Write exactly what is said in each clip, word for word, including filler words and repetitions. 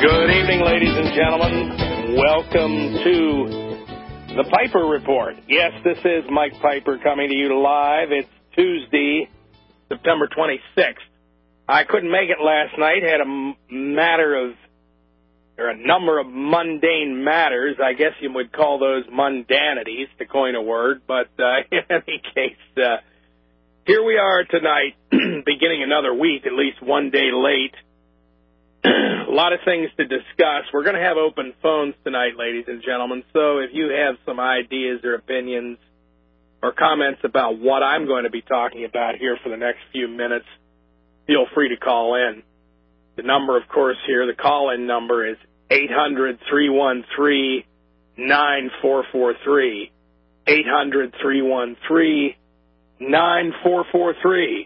Good evening, ladies and gentlemen. Welcome to the Piper Report. Yes, this is Mike Piper coming to you live. It's Tuesday, September twenty-sixth. I couldn't make it last night. Had a matter of, or a number of mundane matters. I guess you would call those mundanities, to coin a word. But uh, in any case, uh, here we are tonight, beginning another week, at least one day late. A lot of things to discuss. We're going to have open phones tonight, ladies and gentlemen. So if you have some ideas or opinions or comments about what I'm going to be talking about here for the next few minutes, feel free to call in. The number, of course, here, the call-in number is eight hundred, three one three, nine four four three. eight hundred, three one three, nine four four three.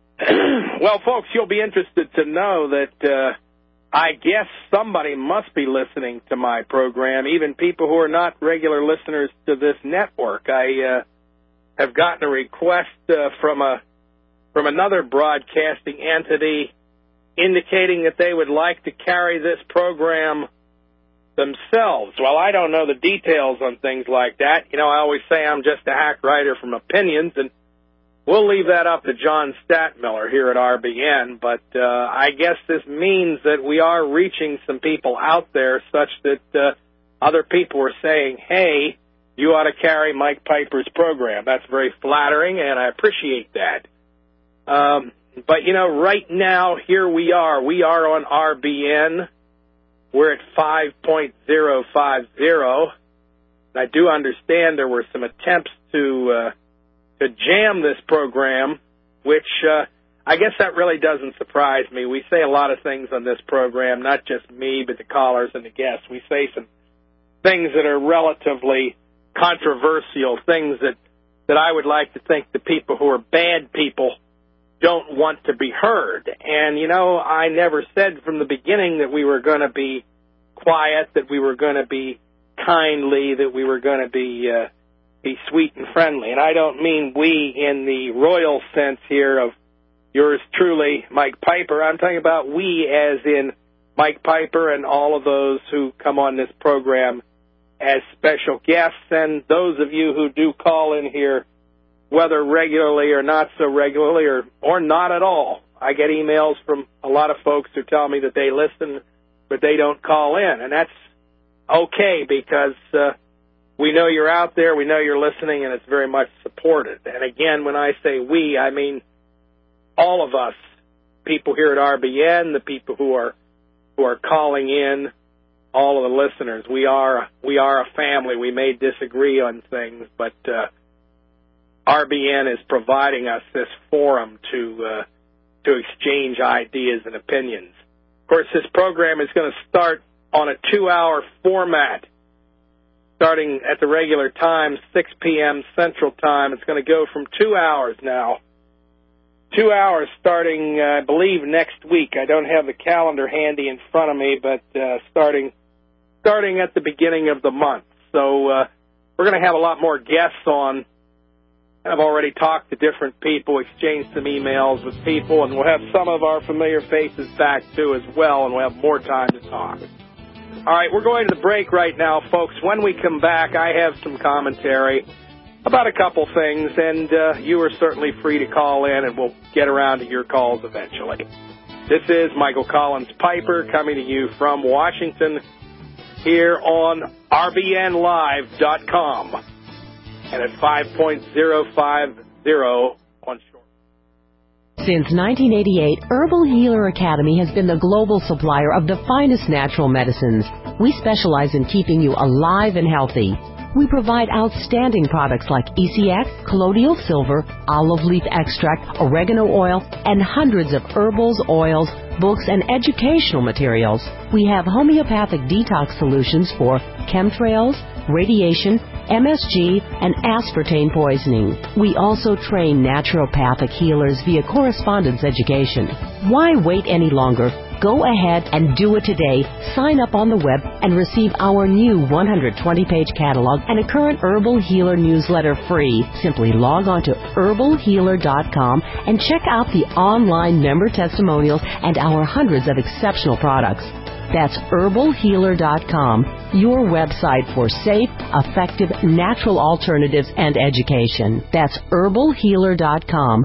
Well, folks, you'll be interested to know that uh, I guess somebody must be listening to my program, even people who are not regular listeners to this network. I uh, have gotten a request uh, from a from another broadcasting entity indicating that they would like to carry this program themselves. Well, I don't know the details on things like that. You know, I always say I'm just a hack writer from opinions, and we'll leave that up to John Statmiller here at R B N, but uh, I guess this means that we are reaching some people out there such that uh, other people are saying, hey, you ought to carry Mike Piper's program. That's very flattering, and I appreciate that. Um, but, you know, right now, here we are. We are on R B N. We're at five point oh five oh. I do understand there were some attempts to... Uh, to jam this program, which uh, I guess that really doesn't surprise me. We say a lot of things on this program, not just me, but the callers and the guests. We say some things that are relatively controversial, things that, that I would like to think the people who are bad people don't want to be heard. And, you know, I never said from the beginning that we were going to be quiet, that we were going to be kindly, that we were going to be... Uh, be sweet and friendly. And I don't mean we in the royal sense here of yours truly, Mike Piper. I'm talking about we as in Mike Piper and all of those who come on this program as special guests, and those of you who do call in here, whether regularly or not so regularly or, or not at all. I get emails from a lot of folks who tell me that they listen, but they don't call in. And that's okay because... Uh, We know you're out there, we know you're listening, and it's very much supported. And again, when I say we, I mean all of us, people here at R B N, the people who are who are calling in, all of the listeners. We are we are a family. We may disagree on things, but uh, R B N is providing us this forum to uh, to exchange ideas and opinions. Of course, this program is going to start on a two-hour format. Starting at the regular time, six p.m. Central Time. It's going to go from two hours now. Two hours starting, uh, I believe, next week. I don't have the calendar handy in front of me, but uh, starting starting at the beginning of the month. So uh, we're going to have a lot more guests on. I've already talked to different people, exchanged some emails with people, and we'll have some of our familiar faces back, too, as well, and we'll have more time to talk. All right, we're going to the break right now, folks. When we come back, I have some commentary about a couple things, and uh, you are certainly free to call in, and we'll get around to your calls eventually. This is Michael Collins Piper coming to you from Washington here on R B N live dot com and at five point oh five oh on short. Since nineteen eighty-eight, Herbal Healer Academy has been the global supplier of the finest natural medicines. We specialize in keeping you alive and healthy. We provide outstanding products like E C X, colloidal silver, olive leaf extract, oregano oil, and hundreds of herbals, oils, books, and educational materials. We have homeopathic detox solutions for chemtrails, radiation, M S G, and aspartame poisoning. We also train naturopathic healers via correspondence education. Why wait any longer? Go ahead and do it today. Sign up on the web and receive our new one hundred twenty page catalog and a current Herbal Healer newsletter free. Simply log on to herbal healer dot com and check out the online member testimonials and our hundreds of exceptional products. That's herbal healer dot com, your website for safe, effective, natural alternatives and education. That's herbal healer dot com.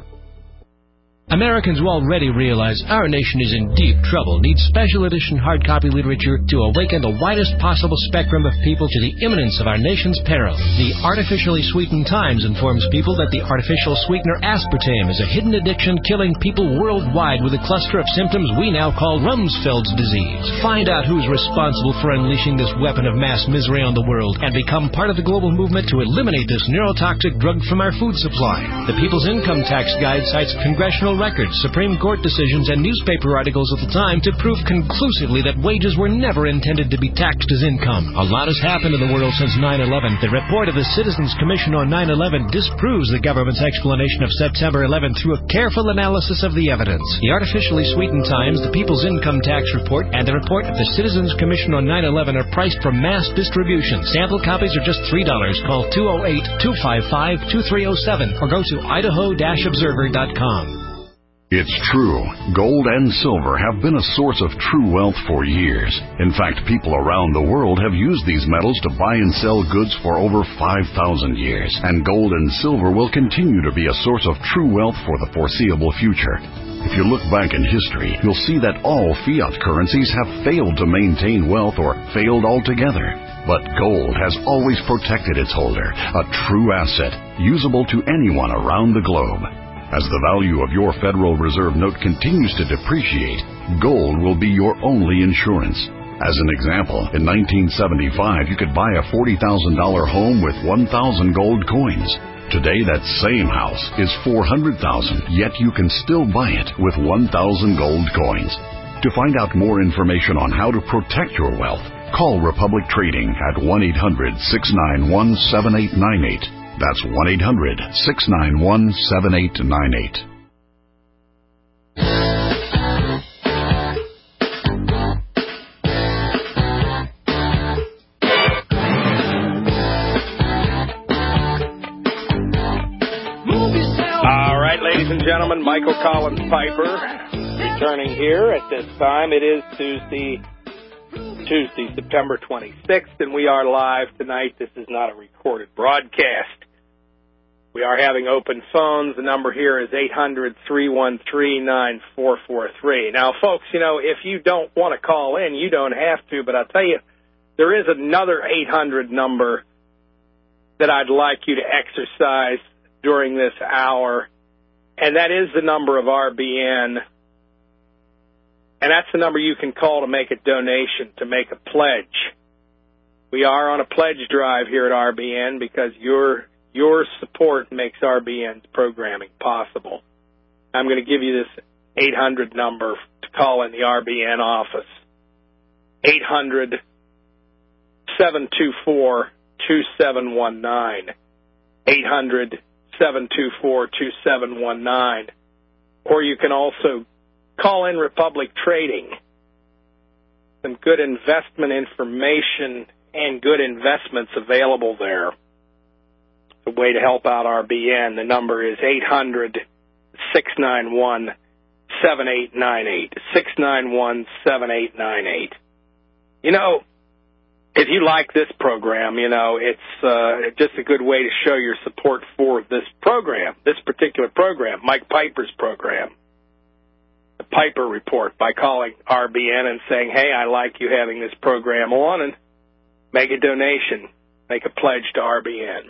Americans will already realize our nation is in deep trouble, needs special edition hard copy literature to awaken the widest possible spectrum of people to the imminence of our nation's peril. The Artificially Sweetened Times informs people that the artificial sweetener aspartame is a hidden addiction killing people worldwide with a cluster of symptoms we now call Rumsfeld's disease. Find out who's responsible for unleashing this weapon of mass misery on the world and become part of the global movement to eliminate this neurotoxic drug from our food supply. The People's Income Tax Guide cites congressional records, Supreme Court decisions, and newspaper articles of the time to prove conclusively that wages were never intended to be taxed as income. A lot has happened in the world since nine eleven. The report of the Citizens Commission on nine eleven disproves the government's explanation of September eleventh through a careful analysis of the evidence. The Artificially Sweetened Times, the People's Income Tax Report, and the report of the Citizens Commission on nine eleven are priced for mass distribution. Sample copies are just three dollars. Call two oh eight, two five five, two three oh seven or go to idaho dash observer dot com. It's true. Gold and silver have been a source of true wealth for years. In fact, people around the world have used these metals to buy and sell goods for over five thousand years. And gold and silver will continue to be a source of true wealth for the foreseeable future. If you look back in history, you'll see that all fiat currencies have failed to maintain wealth or failed altogether. But gold has always protected its holder, a true asset, usable to anyone around the globe. As the value of your Federal Reserve note continues to depreciate, gold will be your only insurance. As an example, in nineteen seventy-five, you could buy a forty thousand dollars home with one thousand gold coins. Today, that same house is four hundred thousand dollars, yet you can still buy it with one thousand gold coins. To find out more information on how to protect your wealth, call Republic Trading at one eight hundred, six nine one, seven eight nine eight. That's one eight hundred, six nine one, seven eight nine eight. All right, ladies and gentlemen, Michael Collins Piper returning here at this time. It is Tuesday, Tuesday, September twenty-sixth, and we are live tonight. This is not a recorded broadcast. We are having open phones. The number here is eight hundred, three one three, nine four four three. Now, folks, you know, if you don't want to call in, you don't have to, but I'll tell you, there is another eight hundred number that I'd like you to exercise during this hour, and that is the number of R B N, and that's the number you can call to make a donation, to make a pledge. We are on a pledge drive here at R B N because your Your support makes R B N's programming possible. I'm going to give you this eight hundred number to call in the R B N office. eight hundred, seven two four, two seven one nine. eight hundred, seven two four, two seven one nine. Or you can also call in Republic Trading. Some good investment information and good investments available there. The way to help out R B N, the number is eight hundred, six nine one, seven eight nine eight, six nine one, seven eight nine eight. You know, if you like this program, you know, it's uh, just a good way to show your support for this program, this particular program, Mike Piper's program, the Piper Report, by calling R B N and saying, hey, I like you having this program on, and make a donation, make a pledge to R B N.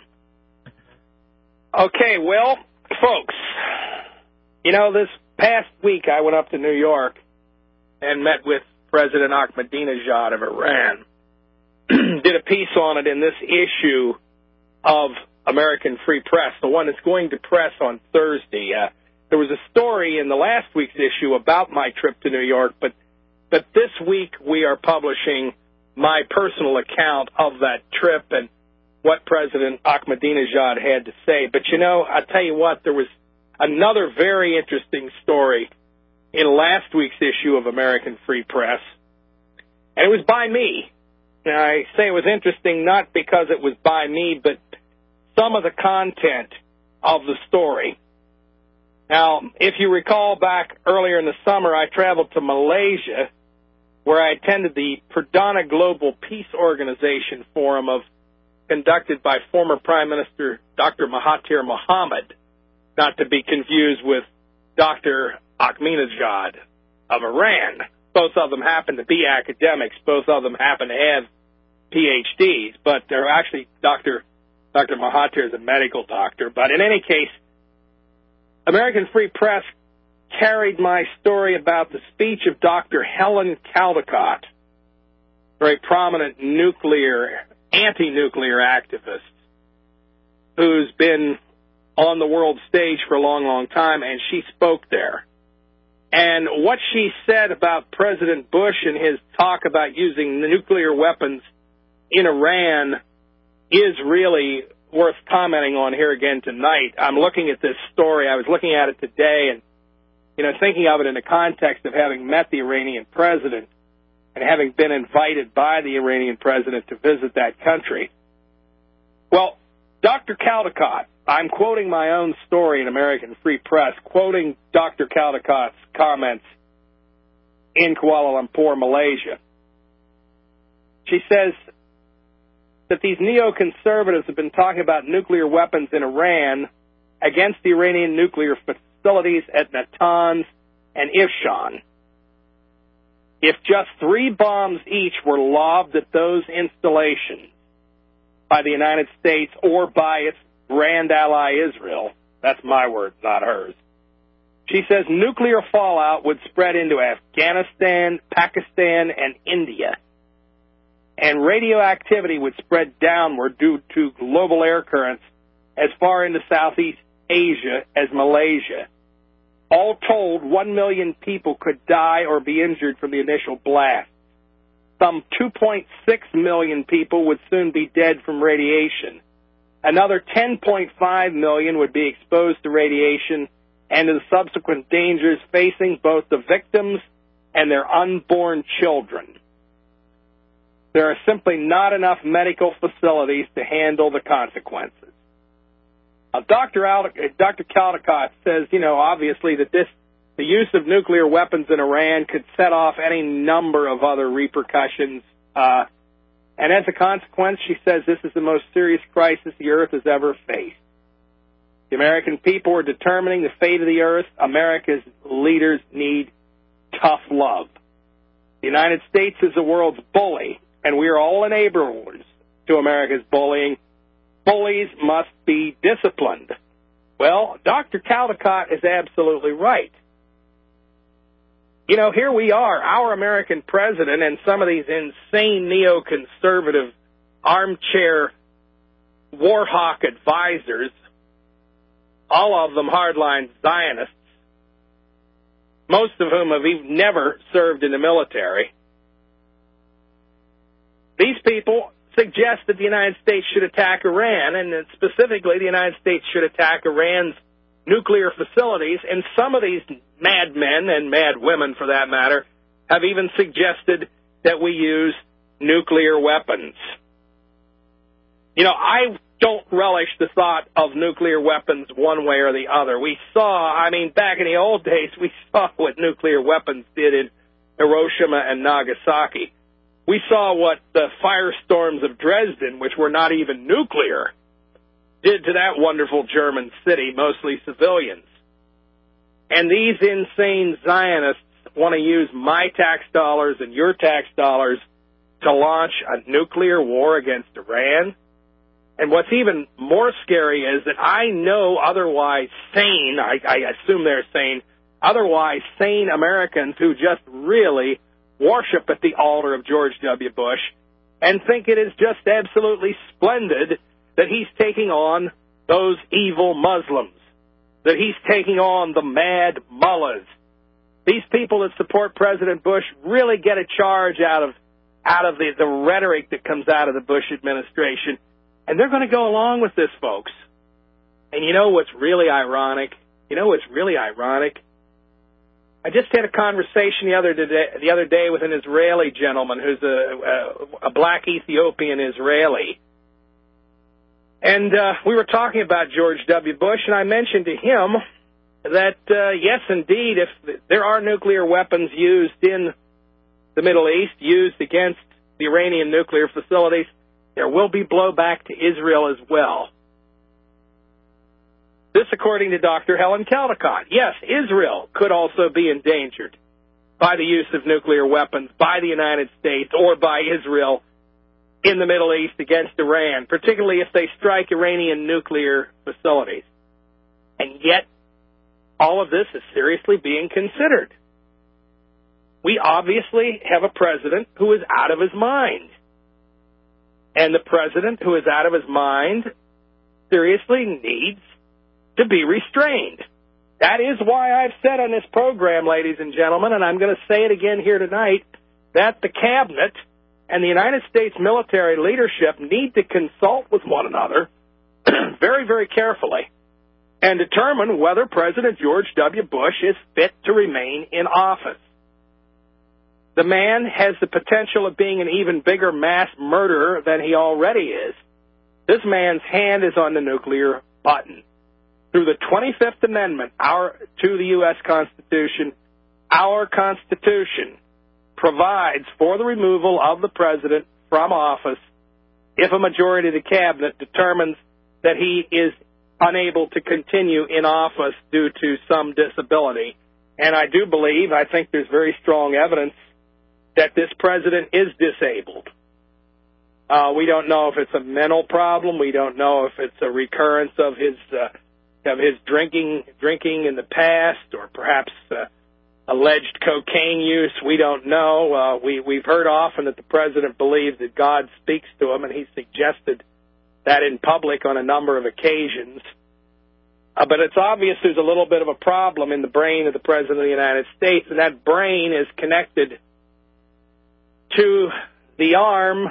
Okay, well, folks, you know, this past week I went up to New York and met with President Ahmadinejad of Iran. Did a piece on it in this issue of American Free Press, the one that's going to press on Thursday. Uh, there was a story in the last week's issue about my trip to New York, but, but this week we are publishing my personal account of that trip and what President Ahmadinejad had to say. But, you know, I'll tell you what, there was another very interesting story in last week's issue of American Free Press, and it was by me. Now, I say it was interesting not because it was by me, but some of the content of the story. Now, if you recall back earlier in the summer, I traveled to Malaysia where I attended the Pradana Global Peace Organization Forum of conducted by former Prime Minister Doctor Mahathir Mohamad, not to be confused with Doctor Ahmadinejad of Iran. Both of them happen to be academics. Both of them happen to have P H Ds, but they're actually Doctor Doctor Mahathir is a medical doctor. But in any case, American Free Press carried my story about the speech of Doctor Helen Caldicott, very prominent nuclear, anti-nuclear activist, who's been on the world stage for a long, long time, and she spoke there. And what she said about President Bush and his talk about using nuclear weapons in Iran is really worth commenting on here again tonight. I'm looking at this story. I was looking at it today and, you know, thinking of it in the context of having met the Iranian president and having been invited by the Iranian president to visit that country. Well, Doctor Caldicott, I'm quoting my own story in American Free Press, quoting Doctor Caldicott's comments in Kuala Lumpur, Malaysia. She says that these neoconservatives have been talking about nuclear weapons in Iran against the Iranian nuclear facilities at Natanz and Ifshan. If just three bombs each were lobbed at those installations by the United States or by its grand ally Israel, that's my words, not hers, she says nuclear fallout would spread into Afghanistan, Pakistan, and India. And radioactivity would spread downward due to global air currents as far into Southeast Asia as Malaysia. All told, one million people could die or be injured from the initial blast. Some two point six million people would soon be dead from radiation. Another ten point five million would be exposed to radiation and to the subsequent dangers facing both the victims and their unborn children. There are simply not enough medical facilities to handle the consequences. Now, Doctor Al- Doctor Caldicott says, you know, obviously that this, the use of nuclear weapons in Iran could set off any number of other repercussions. Uh, and as a consequence, she says this is the most serious crisis the Earth has ever faced. The American people are determining the fate of the Earth. America's leaders need tough love. The United States is the world's bully, and we are all enablers to America's bullying. Bullies must be disciplined. Well, Doctor Caldicott is absolutely right. You know, here we are, our American president and some of these insane neoconservative armchair war hawk advisors, all of them hardline Zionists, most of whom have even never served in the military. These people suggest that the United States should attack Iran, and that specifically the United States should attack Iran's nuclear facilities, and some of these madmen and mad women, for that matter, have even suggested that we use nuclear weapons. You know, I don't relish the thought of nuclear weapons one way or the other. We saw, I mean, back in the old days, we saw what nuclear weapons did in Hiroshima and Nagasaki. We saw what the firestorms of Dresden, which were not even nuclear, did to that wonderful German city, mostly civilians. And these insane Zionists want to use my tax dollars and your tax dollars to launch a nuclear war against Iran. And what's even more scary is that I know otherwise sane, I, I assume they're sane, otherwise sane Americans who just really worship at the altar of George W. Bush and think it is just absolutely splendid that he's taking on those evil Muslims, that he's taking on the mad mullahs. These people that support President Bush really get a charge out of out of the, the rhetoric that comes out of the Bush administration, and they're going to go along with this, folks. And you know what's really ironic? You know what's really ironic? I just had a conversation the other day, the other day with an Israeli gentleman who's a, a, a black Ethiopian Israeli. And uh, we were talking about George W. Bush, and I mentioned to him that, uh, yes, indeed, if there are nuclear weapons used in the Middle East used against the Iranian nuclear facilities, there will be blowback to Israel as well. This according to Doctor Helen Caldicott. Yes, Israel could also be endangered by the use of nuclear weapons by the United States or by Israel in the Middle East against Iran, particularly if they strike Iranian nuclear facilities. And yet, all of this is seriously being considered. We obviously have a president who is out of his mind. And the president who is out of his mind seriously needs to be restrained. That is why I've said on this program, ladies and gentlemen, and I'm going to say it again here tonight, that the cabinet and the United States military leadership need to consult with one another very, very carefully and determine whether President George W. Bush is fit to remain in office. The man has the potential of being an even bigger mass murderer than he already is. This man's hand is on the nuclear button. Through the twenty-fifth Amendment our, to the U S Constitution, our Constitution provides for the removal of the president from office if a majority of the cabinet determines that he is unable to continue in office due to some disability. And I do believe, I think there's very strong evidence that this president is disabled. Uh, we don't know if it's a mental problem. We don't know if it's a recurrence of his uh, of his drinking drinking in the past, or perhaps uh, alleged cocaine use. We don't know. Uh, we we've heard often that the president believes that God speaks to him, and he suggested that in public on a number of occasions. Uh, but it's obvious there's a little bit of a problem in the brain of the president of the United States, and that brain is connected to the arm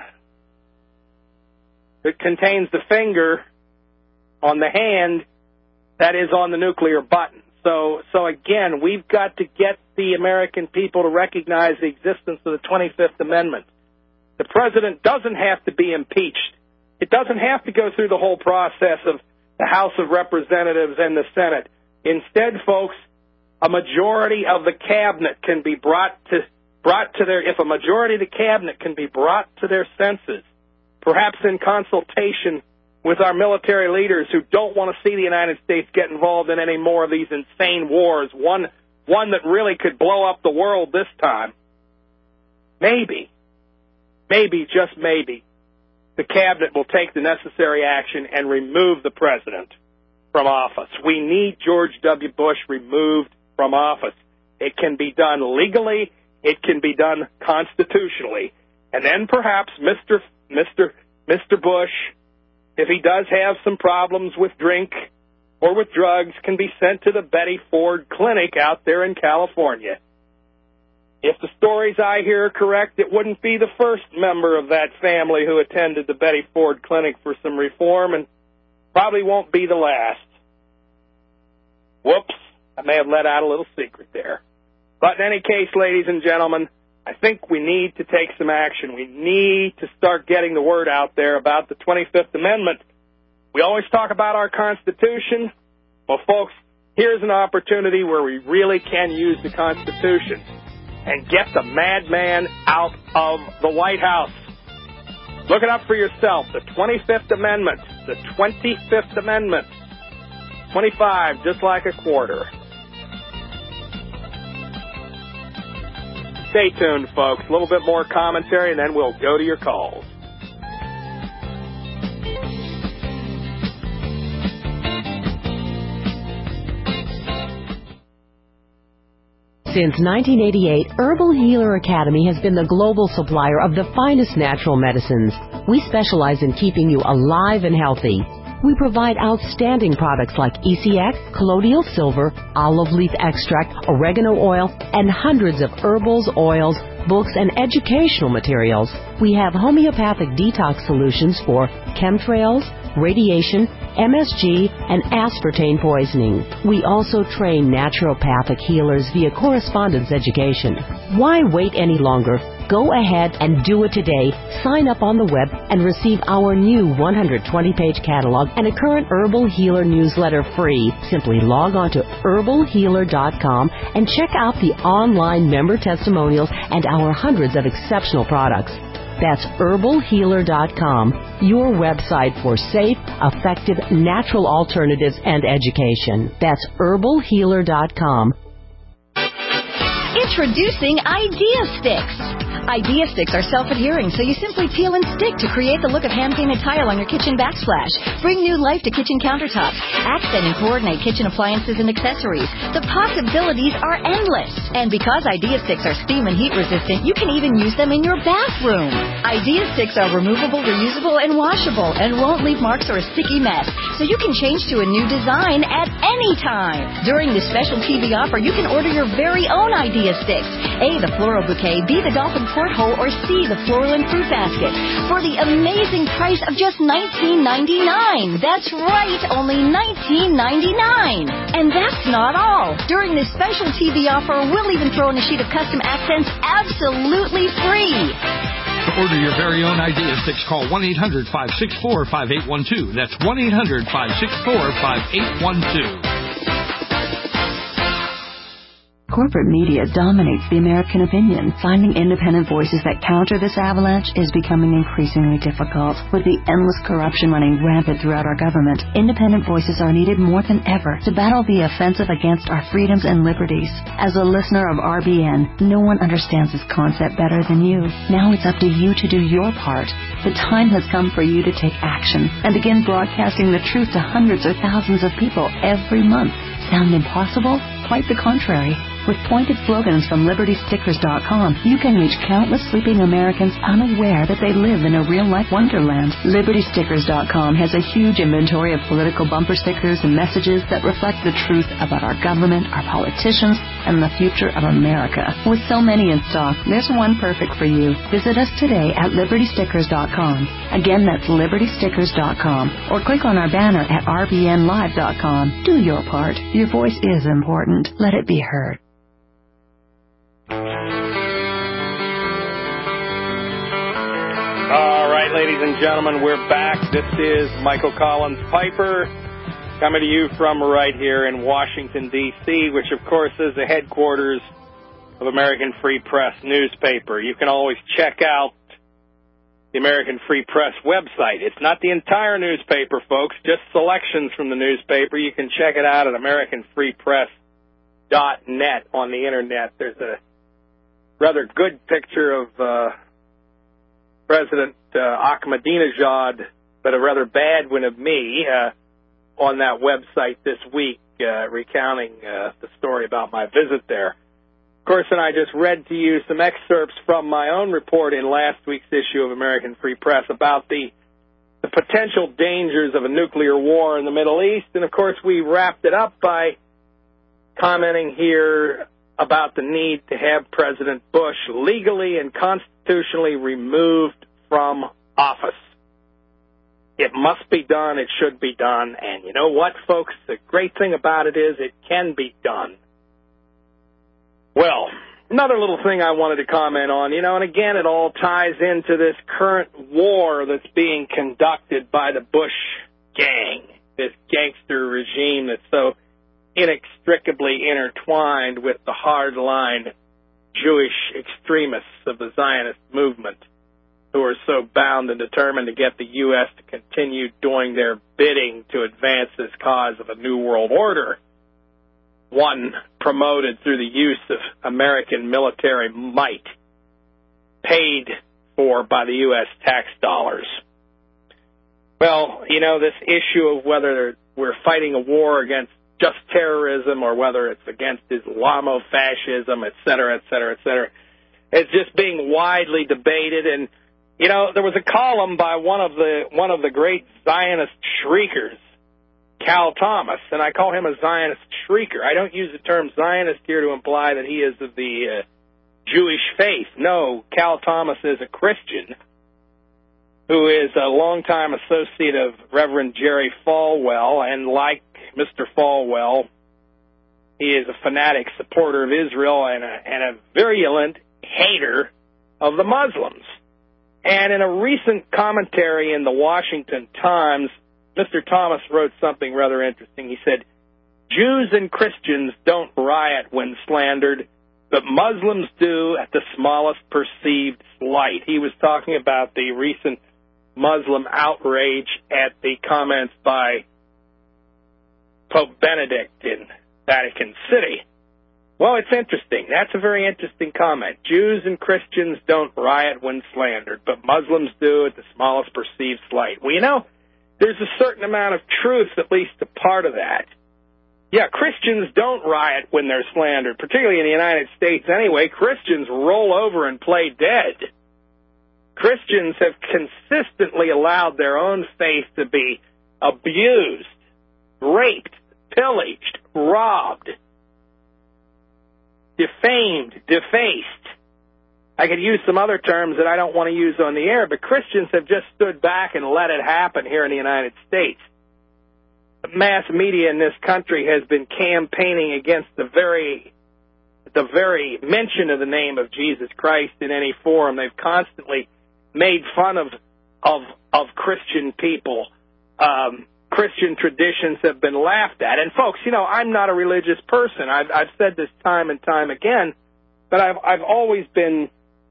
that contains the finger on the hand that is on the nuclear button. So, so again, we've got to get the American people to recognize the existence of the twenty-fifth Amendment. The president doesn't have to be impeached. It doesn't have to go through the whole process of the House of Representatives and the Senate. Instead, folks, a majority of the cabinet can be brought to brought to their, if a majority of the cabinet can be brought to their senses, perhaps in consultation with our military leaders who don't want to see the United States get involved in any more of these insane wars, one, one that really could blow up the world this time, maybe, maybe, just maybe, the cabinet will take the necessary action and remove the president from office. We need George W. Bush removed from office. It can be done legally. It can be done constitutionally. And then perhaps Mister Mister Mister Bush, if he does have some problems with drink or with drugs, can be sent to the Betty Ford Clinic out there in California. If the stories I hear are correct, it wouldn't be the first member of that family who attended the Betty Ford Clinic for some reform, and probably won't be the last. Whoops, I may have let out a little secret there. But in any case, ladies and gentlemen, I think we need to take some action. We need to start getting the word out there about the twenty-fifth Amendment. We always talk about our Constitution. Well, folks, here's an opportunity where we really can use the Constitution and get the madman out of the White House. Look it up for yourself. The twenty-fifth Amendment. The twenty-fifth Amendment. twenty-five, just like a quarter. Stay tuned, folks. A little bit more commentary, and then we'll go to your calls. Since nineteen eighty-eight, Herbal Healer Academy has been the global supplier of the finest natural medicines. We specialize in keeping you alive and healthy. We provide outstanding products like E C X, colloidal silver, olive leaf extract, oregano oil, and hundreds of herbals, oils, books, and educational materials. We have homeopathic detox solutions for chemtrails, radiation, M S G, and aspartame poisoning. We also train naturopathic healers via correspondence education. Why wait any longer? Go ahead and do it today. Sign up on the web and receive our new one hundred twenty page catalog and a current Herbal Healer newsletter free. Simply log on to herbal healer dot com and check out the online member testimonials and our hundreds of exceptional products. That's herbal healer dot com, your website for safe, effective, natural alternatives and education. That's herbal healer dot com. Introducing Idea Sticks. Idea Sticks are self-adhering, so you simply peel and stick to create the look of hand-painted tile on your kitchen backsplash. Bring new life to kitchen countertops. Accent and coordinate kitchen appliances and accessories. The possibilities are endless. And because Idea Sticks are steam and heat resistant, you can even use them in your bathroom. Idea Sticks are removable, reusable, and washable, and won't leave marks or a sticky mess, so you can change to a new design at any time. During this special T V offer, you can order your very own Idea Sticks. A, the floral bouquet, B, the dolphin porthole, or C, the floral and fruit basket, for the amazing price of just nineteen ninety-nine. That's right, only nineteen ninety-nine. And that's not all. During this special T V offer, we'll even throw in a sheet of custom accents absolutely free. To order your very own Idea Sticks, call one eight hundred, five six four, five eight one two. That's one eight hundred, five six four, five eight one two. Corporate media dominates the American opinion. Finding independent voices that counter this avalanche is becoming increasingly difficult. With the endless corruption running rampant throughout our government, independent voices are needed more than ever to battle the offensive against our freedoms and liberties. As a listener of R B N, no one understands this concept better than you. Now it's up to you to do your part. The time has come for you to take action and begin broadcasting the truth to hundreds or thousands of people every month. Sound impossible? Quite the contrary. With pointed slogans from Liberty Stickers dot com, you can reach countless sleeping Americans unaware that they live in a real-life wonderland. Liberty Stickers dot com has a huge inventory of political bumper stickers and messages that reflect the truth about our government, our politicians, and the future of America. With so many in stock, there's one perfect for you. Visit us today at Liberty Stickers dot com. Again, that's Liberty Stickers dot com. Or click on our banner at R B N Live dot com. Do your part. Your voice is important. Let it be heard. All right, ladies and gentlemen, we're back. This is Michael Collins Piper coming to you from right here in Washington, D C, which, of course, is the headquarters of American Free Press newspaper. You can always check out the American Free Press website. It's not the entire newspaper, folks, just selections from the newspaper. You can check it out at American Free Press dot net on the Internet. There's a rather good picture of uh, President uh, Ahmadinejad, but a rather bad one of me uh, on that website this week, uh, recounting uh, the story about my visit there. Of course, and I just read to you some excerpts from my own report in last week's issue of American Free Press about the, the potential dangers of a nuclear war in the Middle East. And, of course, we wrapped it up by commenting here about the need to have President Bush legally and constitutionally removed from office. It must be done. It should be done. And you know what, folks? The great thing about it is it can be done. Well, another little thing I wanted to comment on, you know, and again, it all ties into this current war that's being conducted by the Bush gang, this gangster regime that's so inextricably intertwined with the hardline Jewish extremists of the Zionist movement, who are so bound and determined to get the U S to continue doing their bidding to advance this cause of a new world order, one promoted through the use of American military might, paid for by the U S tax dollars. Well, you know, this issue of whether we're fighting a war against just terrorism or whether it's against Islamofascism, et cetera, et cetera, et cetera, it's just being widely debated. And, you know, there was a column by one of the one of the great Zionist shriekers, Cal Thomas, and I call him a Zionist shrieker. I don't use the term Zionist here to imply that he is of the uh, Jewish faith. No, Cal Thomas is a Christian who is a longtime associate of Reverend Jerry Falwell, and like Mister Falwell, he is a fanatic supporter of Israel and a, and a virulent hater of the Muslims. And in a recent commentary in the Washington Times, Mister Thomas wrote something rather interesting. He said, Jews and Christians don't riot when slandered, but Muslims do at the smallest perceived slight. He was talking about the recent Muslim outrage at the comments by Pope Benedict in Vatican City. Well, it's interesting. That's a very interesting comment. Jews and Christians don't riot when slandered, but Muslims do at the smallest perceived slight. Well, you know, there's a certain amount of truth, at least a part of that. Yeah, Christians don't riot when they're slandered, particularly in the United States anyway. Christians roll over and play dead. Christians have consistently allowed their own faith to be abused, raped, pillaged, robbed, defamed, defaced. I could use some other terms that I don't want to use on the air, but Christians have just stood back and let it happen here in the United States. The mass media in this country has been campaigning against the very the very mention of the name of Jesus Christ in any forum. They've constantly made fun of of of Christian people. Um, Christian traditions have been laughed at. And folks, you know, I'm not a religious person. I've, I've said this time and time again, but I've I've always been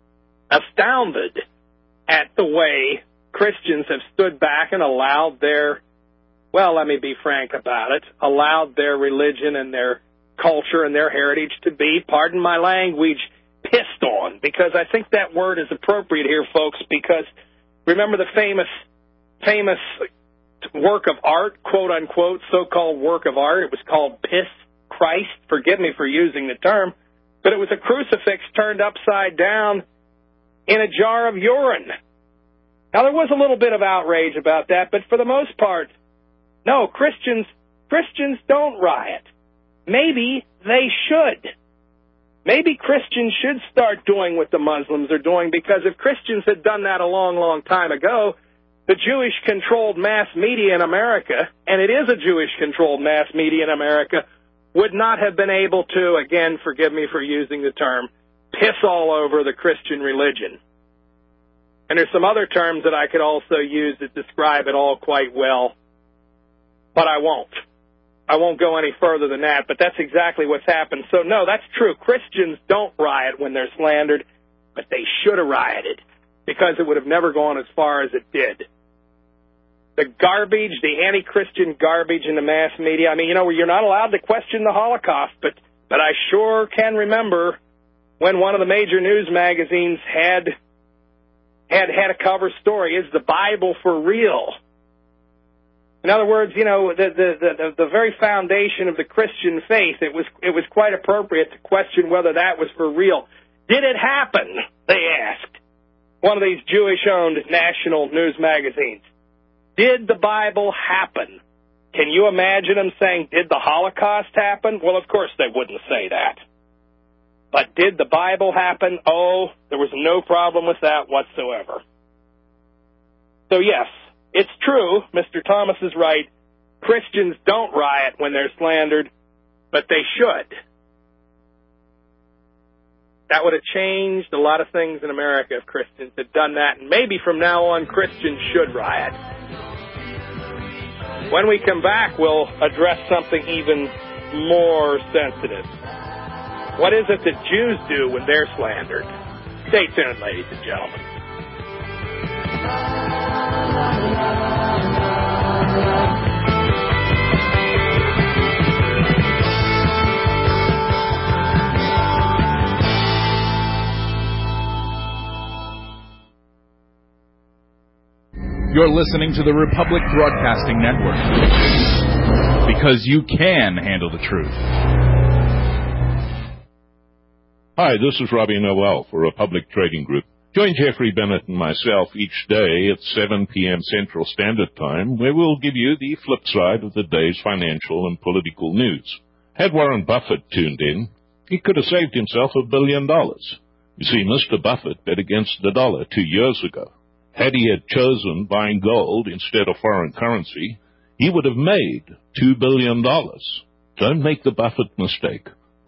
astounded at the way Christians have stood back and allowed their, well, let me be frank about it, allowed their religion and their culture and their heritage to be, pardon my language, pissed on, because I think that word is appropriate here, folks, because remember the famous, famous work of art, quote-unquote, so-called work of art. It was called Piss Christ. Forgive me for using the term, but it was a crucifix turned upside down in a jar of urine. Now, there was a little bit of outrage about that, but for the most part, no, Christians, Christians don't riot. Maybe they should. Maybe Christians should start doing what the Muslims are doing, because if Christians had done that a long, long time ago, the Jewish-controlled mass media in America, and it is a Jewish-controlled mass media in America, would not have been able to, again, forgive me for using the term, piss all over the Christian religion. And there's some other terms that I could also use that describe it all quite well, but I won't. I won't go any further than that, but that's exactly what's happened. So, no, that's true. Christians don't riot when they're slandered, but they should have rioted, because it would have never gone as far as it did. The garbage, the anti-Christian garbage in the mass media. I mean, you know, you're not allowed to question the Holocaust, but, but I sure can remember when one of the major news magazines had had had a cover story, is the Bible for real? In other words, you know, the, the, the, the very foundation of the Christian faith, it was, it was quite appropriate to question whether that was for real. Did it happen? They asked. One of these Jewish-owned national news magazines. Did the Bible happen? Can you imagine them saying, did the Holocaust happen? Well, of course they wouldn't say that. But did the Bible happen? Oh, there was no problem with that whatsoever. So yes, it's true, Mister Thomas is right. Christians don't riot when they're slandered, but they should. That would have changed a lot of things in America if Christians had done that, and maybe from now on Christians should riot. When we come back, we'll address something even more sensitive. What is it that Jews do when they're slandered? Stay tuned, ladies and gentlemen. You're listening to the Republic Broadcasting Network, because you can handle the truth. Hi, this is Robbie Noel for Republic Trading Group. Join Jeffrey Bennett and myself each day at seven p.m. Central Standard Time, where we'll give you the flip side of the day's financial and political news. Had Warren Buffett tuned in, he could have saved himself a billion dollars. You see, Mister Buffett bet against the dollar two years ago. Had he had chosen buying gold instead of foreign currency, he would have made two billion dollars. Don't make the Buffett mistake.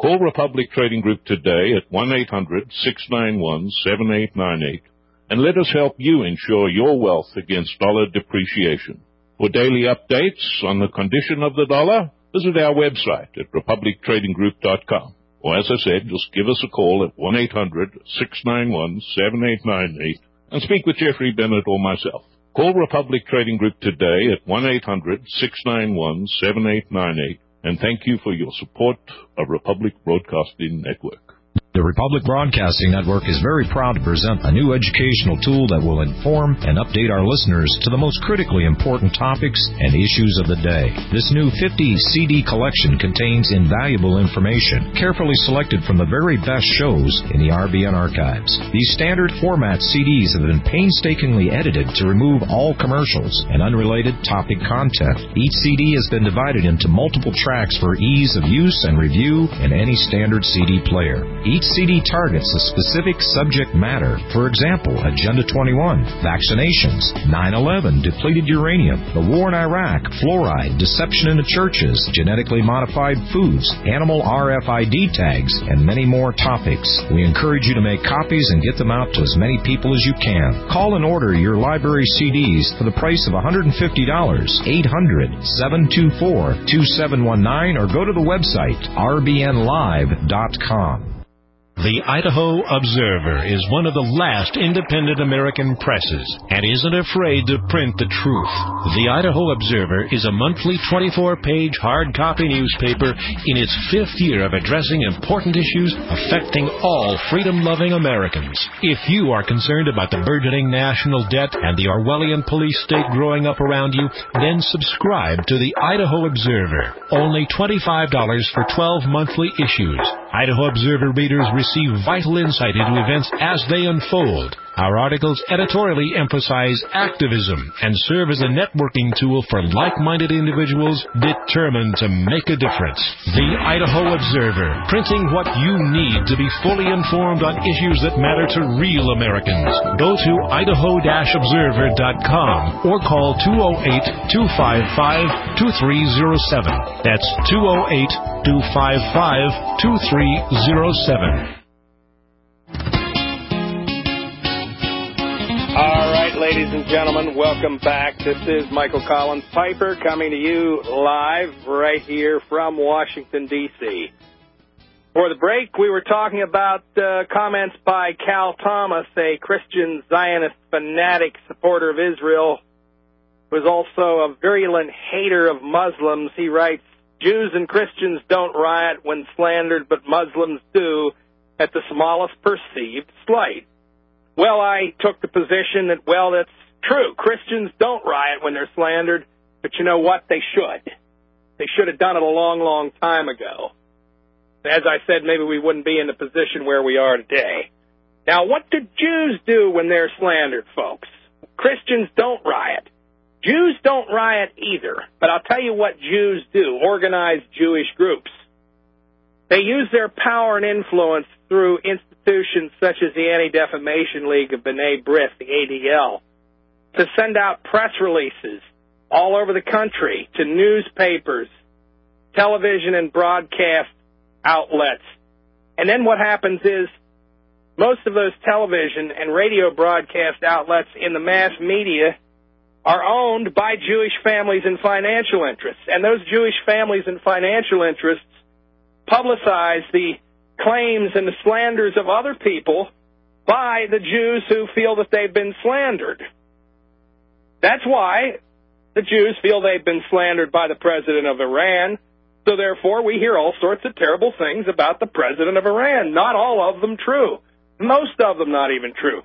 Call Republic Trading Group today at one eight hundred six nine one seven eight nine eight and let us help you ensure your wealth against dollar depreciation. For daily updates on the condition of the dollar, visit our website at republic trading group dot com. Or as I said, just give us a call at one eight hundred six nine one seven eight nine eight and speak with Jeffrey Bennett or myself. Call Republic Trading Group today at one eight hundred six nine one seven eight nine eight and thank you for your support of Republic Broadcasting Network. The Republic Broadcasting Network is very proud to present a new educational tool that will inform and update our listeners to the most critically important topics and issues of the day. This new fifty C D collection contains invaluable information, carefully selected from the very best shows in the R B N archives. These standard format C Ds have been painstakingly edited to remove all commercials and unrelated topic content. Each C D has been divided into multiple tracks for ease of use and review in any standard C D player. Each C D targets a specific subject matter. For example, Agenda twenty-one, vaccinations, nine eleven, depleted uranium, the war in Iraq, fluoride, deception in the churches, genetically modified foods, animal R F I D tags, and many more topics. We encourage you to make copies and get them out to as many people as you can. Call and order your library C Ds for the price of one hundred fifty dollars, eight hundred, seven two four, two seven one nine, or go to the website r b n live dot com. The Idaho Observer is one of the last independent American presses and isn't afraid to print the truth. The Idaho Observer is a monthly twenty-four page hard copy newspaper in its fifth year of addressing important issues affecting all freedom-loving Americans. If you are concerned about the burgeoning national debt and the Orwellian police state growing up around you, then subscribe to the Idaho Observer. Only twenty-five dollars for twelve monthly issues. Idaho Observer readers receive vital insight into events as they unfold. Our articles editorially emphasize activism and serve as a networking tool for like-minded individuals determined to make a difference. The Idaho Observer, printing what you need to be fully informed on issues that matter to real Americans. Go to idaho observer dot com or call two oh eight, two five five, two three oh seven. That's two oh eight, two five five, two three oh seven. All right, ladies and gentlemen, welcome back. This is Michael Collins Piper coming to you live right here from Washington, D C For the break, we were talking about uh, comments by Cal Thomas, a Christian Zionist fanatic supporter of Israel, who is also a virulent hater of Muslims. He writes, Jews and Christians don't riot when slandered, but Muslims do at the smallest perceived slight. Well, I took the position that, well, that's true. Christians don't riot when they're slandered, but you know what? They should. They should have done it a long, long time ago. As I said, maybe we wouldn't be in the position where we are today. Now, what do Jews do when they're slandered, folks? Christians don't riot. Jews don't riot either, but I'll tell you what Jews do, organized Jewish groups. They use their power and influence through institutions such as the Anti-Defamation League of B'nai B'rith, the A D L, to send out press releases all over the country to newspapers, television and broadcast outlets. And then what happens is most of those television and radio broadcast outlets in the mass media are owned by Jewish families and financial interests. And those Jewish families and financial interests publicize the claims and the slanders of other people by the Jews who feel that they've been slandered. That's why the Jews feel they've been slandered by the president of Iran. So therefore, we hear all sorts of terrible things about the president of Iran. Not all of them true. Most of them not even true.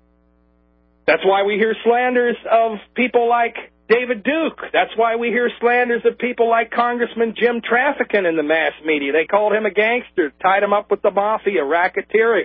That's why we hear slanders of people like David Duke. That's why we hear slanders of people like Congressman Jim Traficant in the mass media. They called him a gangster, tied him up with the mafia, racketeering.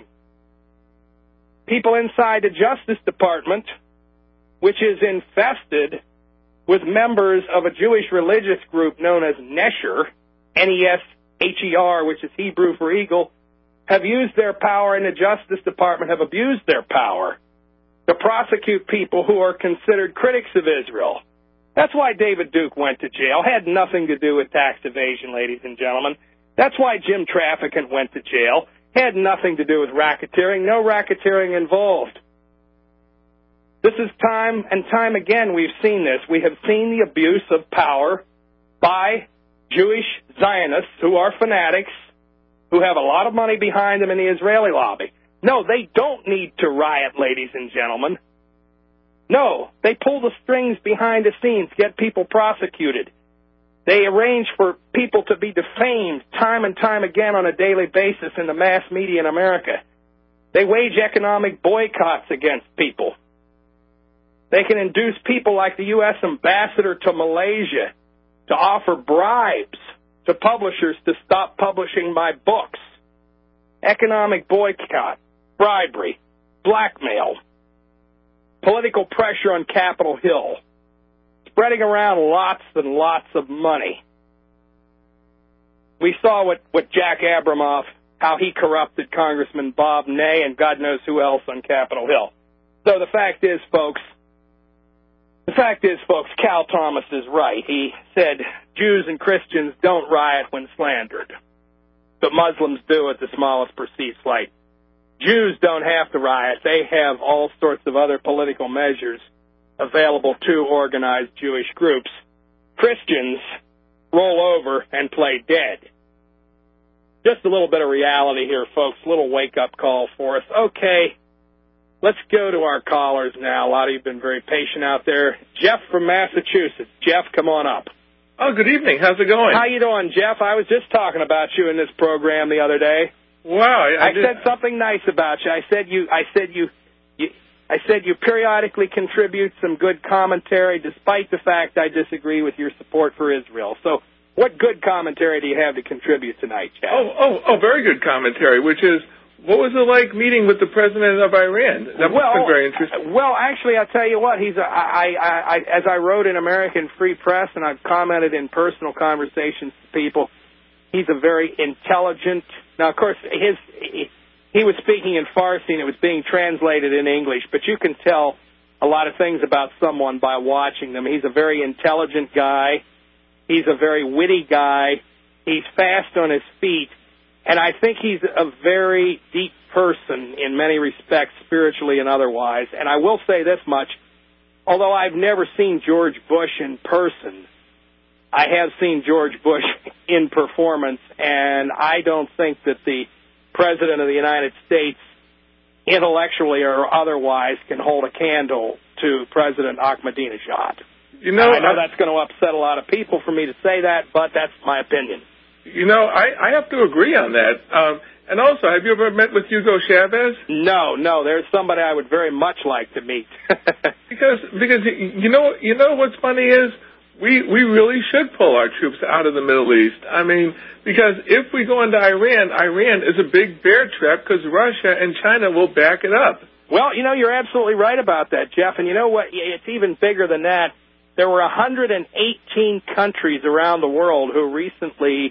People inside the Justice Department, which is infested with members of a Jewish religious group known as Nesher, N E S H E R, which is Hebrew for eagle, have used their power in the Justice Department, have abused their power to prosecute people who are considered critics of Israel. That's why David Duke went to jail. Had nothing to do with tax evasion, ladies and gentlemen. That's why Jim Traficant went to jail. Had nothing to do with racketeering. No racketeering involved. This is time and time again we've seen this. We have seen the abuse of power by Jewish Zionists who are fanatics, who have a lot of money behind them in the Israeli lobby. No, they don't need to riot, ladies and gentlemen. No, they pull the strings behind the scenes, get people prosecuted. They arrange for people to be defamed time and time again on a daily basis in the mass media in America. They wage economic boycotts against people. They can induce people like the U S ambassador to Malaysia to offer bribes to publishers to stop publishing my books. Economic boycott, bribery, blackmail, political pressure on Capitol Hill, spreading around lots and lots of money. We saw what, what Jack Abramoff, how he corrupted Congressman Bob Ney and God knows who else on Capitol Hill. So the fact is, folks, the fact is, folks, Cal Thomas is right. He said Jews and Christians don't riot when slandered, but Muslims do at the smallest perceived slight. Jews don't have to riot. They have all sorts of other political measures available to organized Jewish groups. Christians roll over and play dead. Just a little bit of reality here, folks, a little wake-up call for us. Okay, let's go to our callers now. A lot of you have been very patient out there. Jeff from Massachusetts. Jeff, come on up. Oh, good evening. How's it going? How you doing, Jeff? I was just talking about you in this program the other day. Wow. I, I, I said something nice about you. I said you I said you, you I said you periodically contribute some good commentary despite the fact I disagree with your support for Israel. So what good commentary do you have to contribute tonight, Jeff? Oh, oh, oh, very good commentary, which is, what was it like meeting with the president of Iran? That well, was very interesting. Well, actually, I'll tell you what. He's a, I, I, I, as I wrote in American Free Press, and I've commented in personal conversations to people, he's a very intelligent. Now, of course, his he, he was speaking in Farsi, and it was being translated in English, but you can tell a lot of things about someone by watching them. He's a very intelligent guy. He's a very witty guy. He's fast on his feet. And I think he's a very deep person in many respects, spiritually and otherwise. And I will say this much, although I've never seen George Bush in person, I have seen George Bush in performance, and I don't think that the President of the United States, intellectually or otherwise, can hold a candle to President Ahmadinejad. You know, I know I, that's going to upset a lot of people for me to say that, but that's my opinion. You know, I, I have to agree on that. Um, and also, have you ever met with Hugo Chavez? No, no. There's somebody I would very much like to meet. because because you know you know what's funny is we we really should pull our troops out of the Middle East. I mean, because if we go into Iran, Iran is a big bear trap because Russia and China will back it up. Well, you know, you're absolutely right about that, Jeff. And you know what? It's even bigger than that. There were one hundred eighteen countries around the world who recently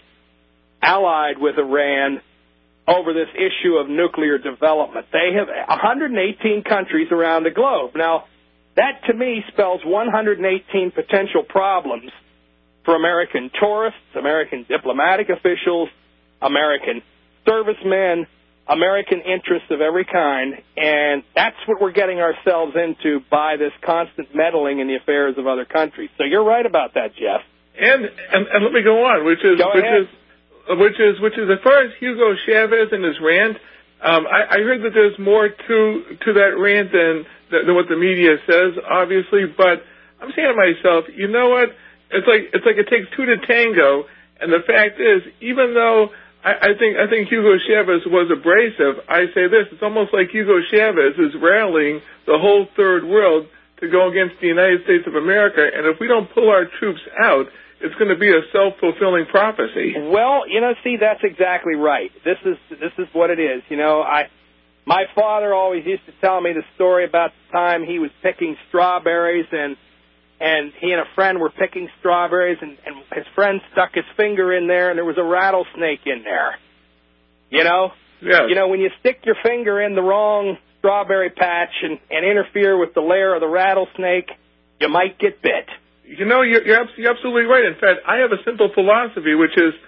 allied with Iran over this issue of nuclear development. They have one hundred eighteen countries around the globe. Now, that to me spells one hundred eighteen potential problems for American tourists, American diplomatic officials, American servicemen, American interests of every kind, and that's what we're getting ourselves into by this constant meddling in the affairs of other countries. So you're right about that, Jeff. And and, and let me go on, which is go which ahead. is which is which is as far as Hugo Chavez and his rant. Um, I, I heard that there's more to to that rant than than what the media says, obviously. But I'm saying to myself, you know what? It's like it's like it takes two to tango. And the fact is, even though I, I think I think Hugo Chavez was abrasive, I say this: it's almost like Hugo Chavez is rallying the whole third world to go against the United States of America. And if we don't pull our troops out, it's going to be a self-fulfilling prophecy. Well, you know, see, that's exactly right. This is this is what it is. You know, I my father always used to tell me the story about the time he was picking strawberries, and and he and a friend were picking strawberries, and, and his friend stuck his finger in there, and there was a rattlesnake in there. You know? Yeah. You know, when you stick your finger in the wrong strawberry patch and, and interfere with the lair of the rattlesnake, you might get bit. You know, you're, you're absolutely right. In fact, I have a simple philosophy, which is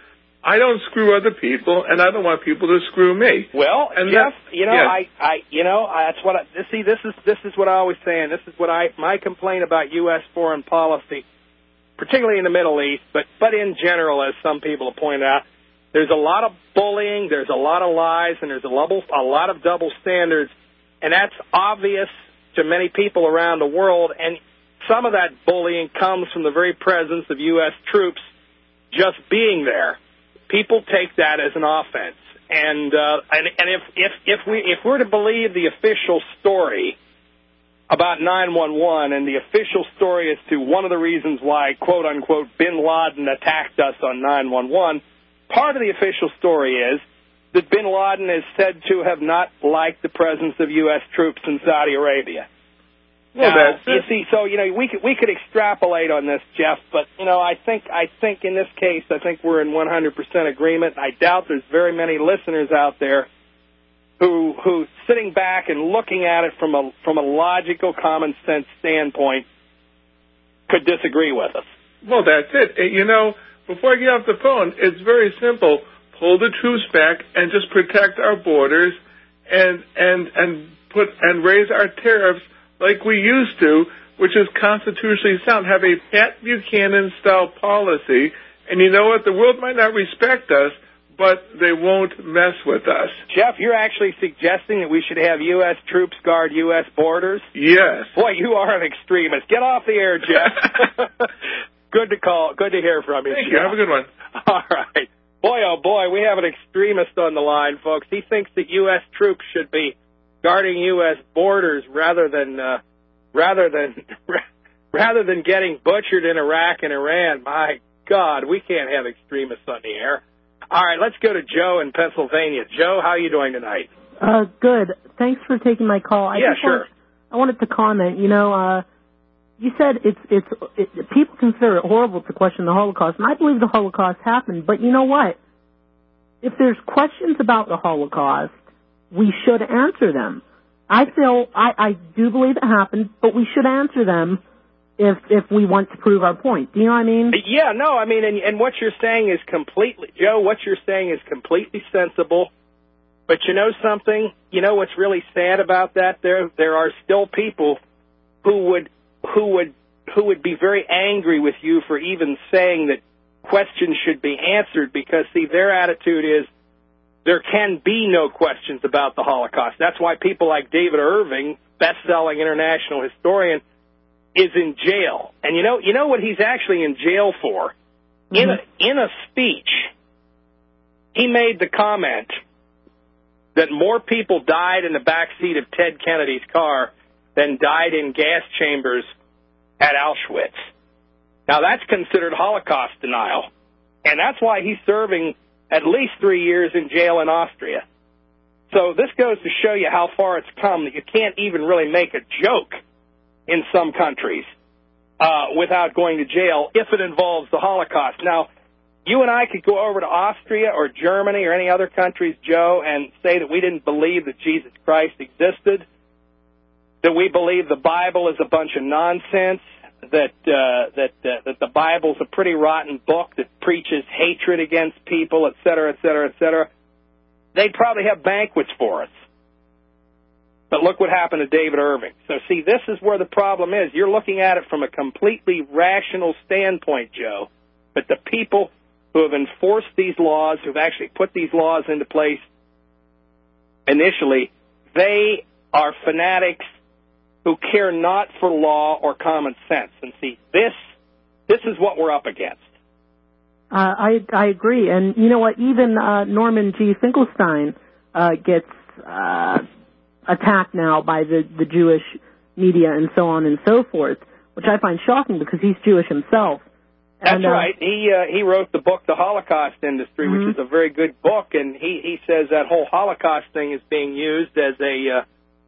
I don't screw other people, and I don't want people to screw me. Well, and Jeff, you know, yeah. I, I, you know, that's what I see. This is this is what I always say, and this is what I my complaint about U S foreign policy, particularly in the Middle East, but but in general, as some people have pointed out, there's a lot of bullying, there's a lot of lies, and there's a level, a lot of double standards, and that's obvious to many people around the world. And some of that bullying comes from the very presence of U S troops just being there. People take that as an offense, and uh, and, and if, if if we if we're to believe the official story about nine one one, and the official story as to one of the reasons why quote unquote Bin Laden attacked us on nine one one, part of the official story is that Bin Laden is said to have not liked the presence of U S troops in Saudi Arabia. Well, now, that's you see, so you know we could we could extrapolate on this, Jeff, but you know I think I think in this case I think we're in one hundred percent agreement. I doubt there's very many listeners out there who who sitting back and looking at it from a from a logical, common sense standpoint could disagree with us. Well, that's it. You know, before I get off the phone, it's very simple. Pull the troops back and just protect our borders, and and and put and raise our tariffs like we used to, which is constitutionally sound. Have a Pat Buchanan-style policy, and you know what? The world might not respect us, but they won't mess with us. Jeff, you're actually suggesting that we should have U S troops guard U S borders? Yes. Boy, you are an extremist. Get off the air, Jeff. Good to call. Good to hear from you. Thank you. Have a good one. All right. Boy, oh boy, we have an extremist on the line, folks. He thinks that U S troops should be guarding U S borders rather than uh, rather than rather than getting butchered in Iraq and Iran. My God, we can't have extremists on the air. All right, let's go to Joe in Pennsylvania. Joe, how are you doing tonight? Uh, good. Thanks for taking my call. I yeah, just sure. Wanted, I wanted to comment. You know, uh, you said it's it's it, people consider it horrible to question the Holocaust, and I believe the Holocaust happened. But you know what? If there's questions about the Holocaust, we should answer them. I feel I, I do believe it happened, but we should answer them if if we want to prove our point. Do you know what I mean? Yeah, no, I mean, and, and what you're saying is completely, Joe, what you're saying is completely sensible. But you know something? You know what's really sad about that? There there are still people who would who would who would be very angry with you for even saying that questions should be answered, because see, their attitude is there can be no questions about the Holocaust. That's why people like David Irving, best-selling international historian, is in jail. And you know, you know what he's actually in jail for? Mm-hmm. In a, in a speech, he made the comment that more people died in the backseat of Ted Kennedy's car than died in gas chambers at Auschwitz. Now, that's considered Holocaust denial, and that's why he's serving at least three years in jail in Austria. So this goes to show you how far it's come, that you can't even really make a joke in some countries uh, without going to jail if it involves the Holocaust. Now, you and I could go over to Austria or Germany or any other countries, Joe, and say that we didn't believe that Jesus Christ existed, that we believe the Bible is a bunch of nonsense, that uh, that uh, that the Bible's a pretty rotten book that preaches hatred against people, et cetera, et cetera, et cetera. They'd probably have banquets for us. But look what happened to David Irving. So, see, this is where the problem is. You're looking at it from a completely rational standpoint, Joe. But the people who have enforced these laws, who've actually put these laws into place initially, they are fanatics who care not for law or common sense. And see, this this is what we're up against. Uh, I I agree. And you know what? Even uh, Norman G. Finkelstein uh, gets uh, attacked now by the, the Jewish media and so on and so forth, which I find shocking because he's Jewish himself. That's and, uh, right. He uh, he wrote the book, The Holocaust Industry, mm-hmm. which is a very good book. And he, he says that whole Holocaust thing is being used as a... Uh,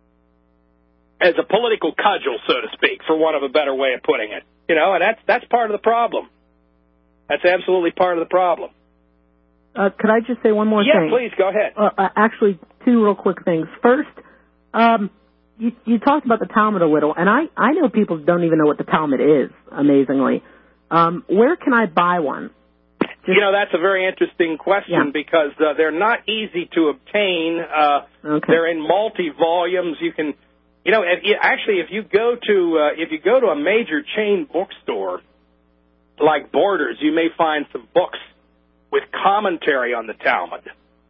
as a political cudgel, so to speak, for want of a better way of putting it. You know, and that's that's part of the problem. That's absolutely part of the problem. Uh, could I just say one more yeah, thing? Yeah, please, go ahead. Uh, uh, actually, two real quick things. First, um, you, you talked about the Talmud a little, and I, I know people don't even know what the Talmud is, amazingly. Um, where can I buy one? Just, you know, that's a very interesting question yeah. because uh, they're not easy to obtain. Uh, okay. They're in multi-volumes. You can, you know, if, actually, if you go to uh, if you go to a major chain bookstore like Borders, you may find some books with commentary on the Talmud.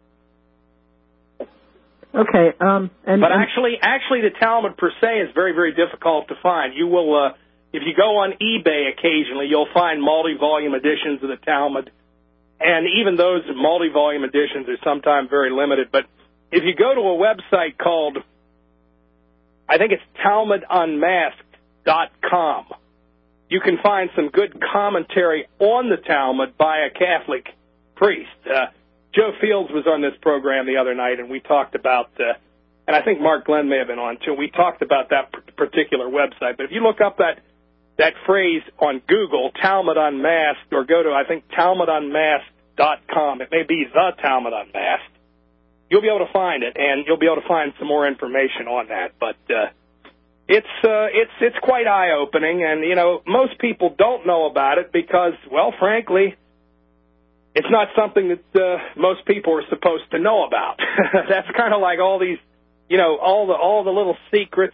Okay. Um, and, but and actually, actually, the Talmud per se is very, very difficult to find. You will, uh, if you go on eBay occasionally, you'll find multi-volume editions of the Talmud, and even those multi-volume editions are sometimes very limited. But if you go to a website called, I think it's Talmud Unmasked dot com, you can find some good commentary on the Talmud by a Catholic priest. Uh, Joe Fields was on this program the other night, and we talked about, uh, and I think Mark Glenn may have been on too, we talked about that particular website. But if you look up that that phrase on Google, Talmud Unmasked, or go to, I think, Talmud Unmasked dot com, it may be the Talmud Unmasked, you'll be able to find it, and you'll be able to find some more information on that. But uh, it's uh, it's it's quite eye-opening, and, you know, most people don't know about it because, well, frankly, it's not something that uh, most people are supposed to know about. That's kind of like all these, you know, all the all the little secrets,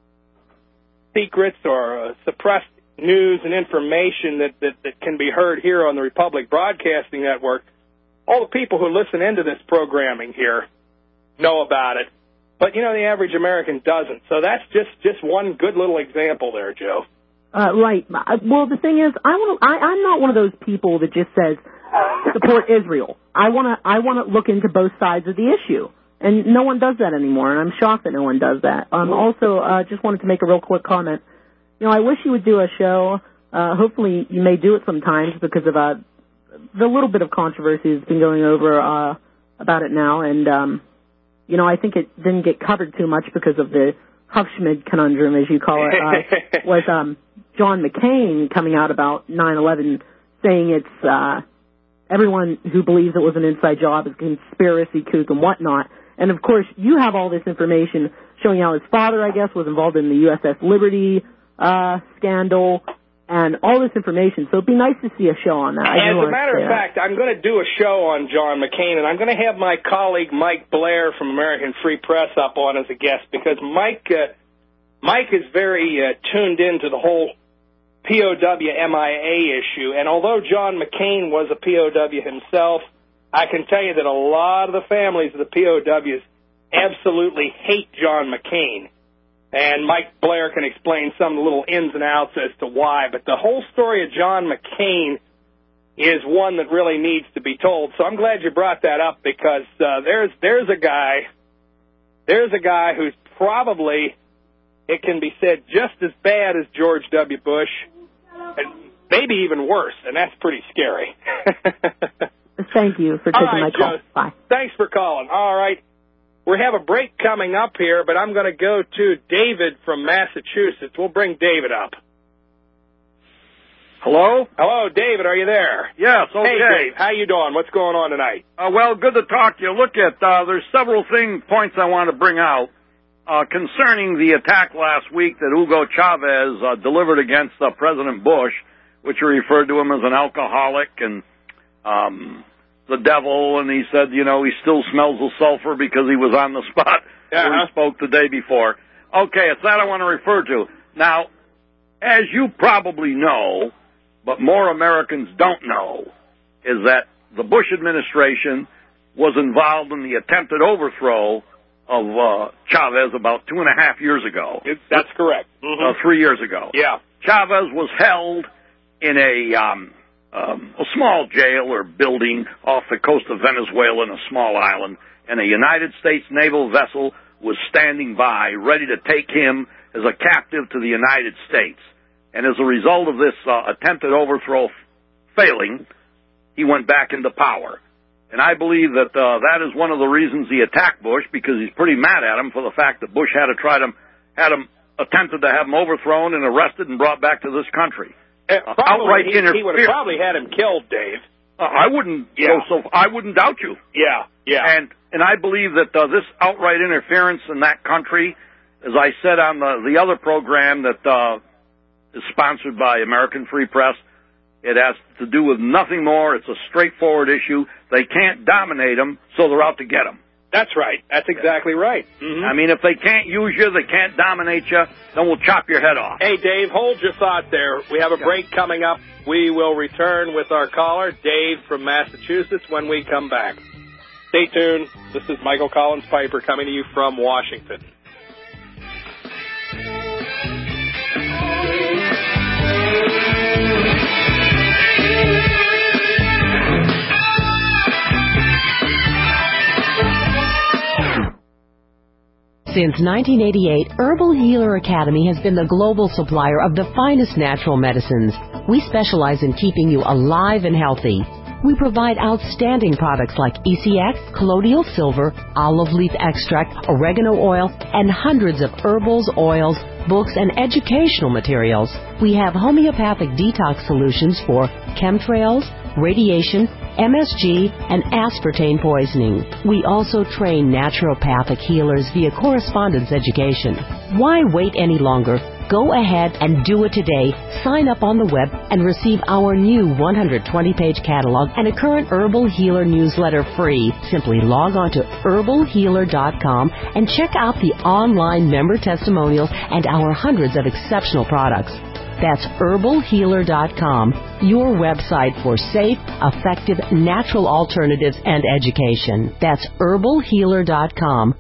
secrets or uh, suppressed news and information that, that, that can be heard here on the Republic Broadcasting Network. All the people who listen into this programming here know about it, but, you know, the average American doesn't. So that's just, just one good little example there, Joe. Uh, right. Well, the thing is, I want I, I'm not one of those people that just says, support Israel. I want to I want to look into both sides of the issue, and no one does that anymore, and I'm shocked that no one does that. Um, also, uh, just wanted to make a real quick comment. You know, I wish you would do a show. Uh, hopefully, you may do it sometimes because of uh, the little bit of controversy that's been going over uh, about it now, and um, you know, I think it didn't get covered too much because of the Hufschmid conundrum, as you call it, uh, was um, John McCain coming out about nine eleven, saying it's. Uh, Everyone who believes it was an inside job is a conspiracy kook and whatnot. And, of course, you have all this information showing how his father, I guess, was involved in the U S S Liberty uh, scandal and all this information. So it'd be nice to see a show on that. I As a matter of fact, I'm going to do a show on John McCain, and I'm going to have my colleague Mike Blair from American Free Press up on as a guest because Mike, uh, Mike is very uh, tuned into the whole P O W M I A issue, and although John McCain was a P O W himself, I can tell you that a lot of the families of the P O Ws absolutely hate John McCain, and Mike Blair can explain some of the little ins and outs as to why, but the whole story of John McCain is one that really needs to be told, so I'm glad you brought that up because uh, there's there's a guy, there's a guy who's probably, it can be said, just as bad as George W. Bush, and maybe even worse, and that's pretty scary. Thank you for taking right, my call. Joe, Bye. Thanks for calling. All right. We have a break coming up here, but I'm going to go to David from Massachusetts. We'll bring David up. Hello? Hello, David, are you there? Yes, okay. Hey, Dave, how you doing? What's going on tonight? Uh, well, good to talk to you. Look at, uh, there's several thing, points I want to bring out. Uh, concerning the attack last week that Hugo Chavez uh, delivered against uh, President Bush, which he referred to him as an alcoholic and um, the devil, and he said, you know, he still smells the sulfur because he was on the spot uh-huh. where he spoke the day before. Okay, it's that I want to refer to. Now, as you probably know, but more Americans don't know, is that the Bush administration was involved in the attempted overthrow of uh, Chavez about two and a half years ago. It, that's correct. Mm-hmm. Uh, three years ago. Yeah. Chavez was held in a um, um, a small jail or building off the coast of Venezuela in a small island, and a United States naval vessel was standing by, ready to take him as a captive to the United States. And as a result of this uh, attempted overthrow f- failing, he went back into power. And I believe that uh, that is one of the reasons he attacked Bush, because he's pretty mad at him for the fact that Bush had to try to, had him attempted to have him overthrown and arrested and brought back to this country. Uh, uh, outright he, interference. He would have probably had him killed, Dave. Uh, I wouldn't yeah. go so. I wouldn't doubt you. Yeah, yeah. And and I believe that uh, this outright interference in that country, as I said on the the other program that uh, is sponsored by American Free Press, It has to do with nothing more. It's a straightforward issue. They can't dominate them, so they're out to get them. That's right. That's exactly right. Mm-hmm. I mean, if they can't use you, they can't dominate you, then we'll chop your head off. Hey, Dave, hold your thought there. We have a break coming up. We will return with our caller, Dave from Massachusetts, when we come back. Stay tuned. This is Michael Collins Piper coming to you from Washington. Since nineteen eighty-eight, Herbal Healer Academy has been the global supplier of the finest natural medicines. We specialize in keeping you alive and healthy. We provide outstanding products like E C X, colloidal silver, olive leaf extract, oregano oil, and hundreds of herbals, oils, books, and educational materials. We have homeopathic detox solutions for chemtrails, radiation, M S G, and aspartame poisoning. We also train naturopathic healers via correspondence education. Why wait any longer? Go ahead and do it today. Sign up on the web and receive our new one hundred twenty page catalog and a current Herbal Healer newsletter free. Simply log on to herbal healer dot com and check out the online member testimonials and our hundreds of exceptional products. That's herbal healer dot com, your website for safe, effective, natural alternatives and education. That's herbal healer dot com.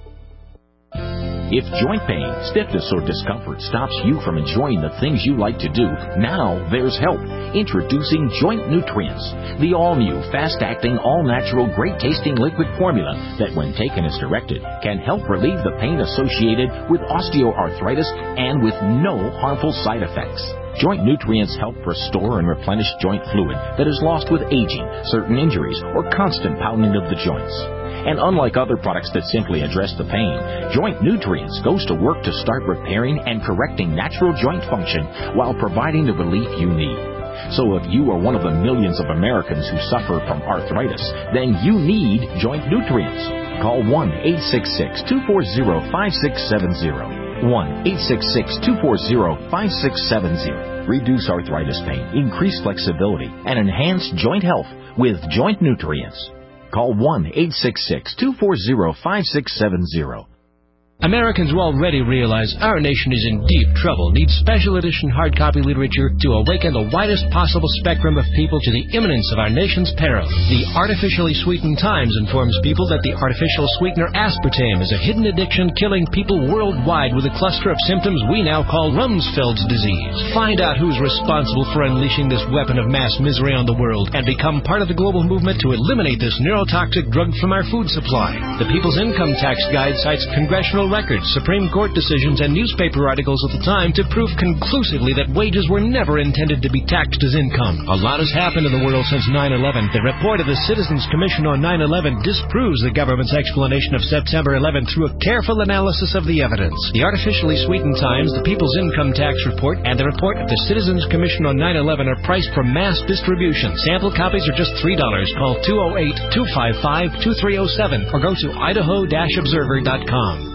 If joint pain, stiffness, or discomfort stops you from enjoying the things you like to do, now there's help. Introducing Joint Nutrients, the all-new, fast-acting, all-natural, great-tasting liquid formula that, when taken as directed, can help relieve the pain associated with osteoarthritis and with no harmful side effects. Joint Nutrients help restore and replenish joint fluid that is lost with aging, certain injuries, or constant pounding of the joints. And unlike other products that simply address the pain, Joint Nutrients goes to work to start repairing and correcting natural joint function while providing the relief you need. So if you are one of the millions of Americans who suffer from arthritis, then you need Joint Nutrients. Call one eight six six, two four zero, five six seven zero. one eight six six, two four zero, five six seven zero. Reduce arthritis pain, increase flexibility, and enhance joint health with Joint Nutrients. Call one eight six six, two four zero, five six seven zero. Americans will already realize our nation is in deep trouble, needs special edition hard copy literature to awaken the widest possible spectrum of people to the imminence of our nation's peril. The Artificially Sweetened Times informs people that the artificial sweetener aspartame is a hidden addiction killing people worldwide with a cluster of symptoms we now call Rumsfeld's disease. Find out who's responsible for unleashing this weapon of mass misery on the world and become part of the global movement to eliminate this neurotoxic drug from our food supply. The People's Income Tax Guide cites congressional records, Supreme Court decisions, and newspaper articles of the time to prove conclusively that wages were never intended to be taxed as income. A lot has happened in the world since nine eleven. The report of the Citizens Commission on nine eleven disproves the government's explanation of September eleventh through a careful analysis of the evidence. The Artificially Sweetened Times, the People's Income Tax Report, and the report of the Citizens Commission on nine eleven are priced for mass distribution. Sample copies are just three dollars. Call two oh eight, two five five, two three oh seven or go to idaho dash observer dot com.